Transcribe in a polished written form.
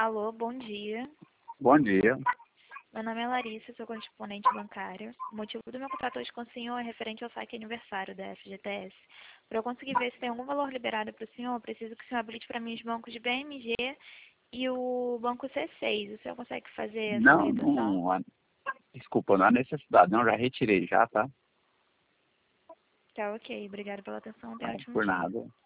Alô, bom dia. Bom dia. Meu nome é Larissa, sou correspondente bancária. O motivo do meu contato hoje com o senhor é referente ao saque aniversário da FGTS. Para eu conseguir ver se tem algum valor liberado para o senhor, preciso que o senhor habilite para mim os bancos de BMG e o banco C6. O senhor consegue fazer essa Não, habilitação? desculpa, não há necessidade, não, já retirei já, tá? Tá ok, obrigada pela atenção, tenha um ótimo Por dia. nada.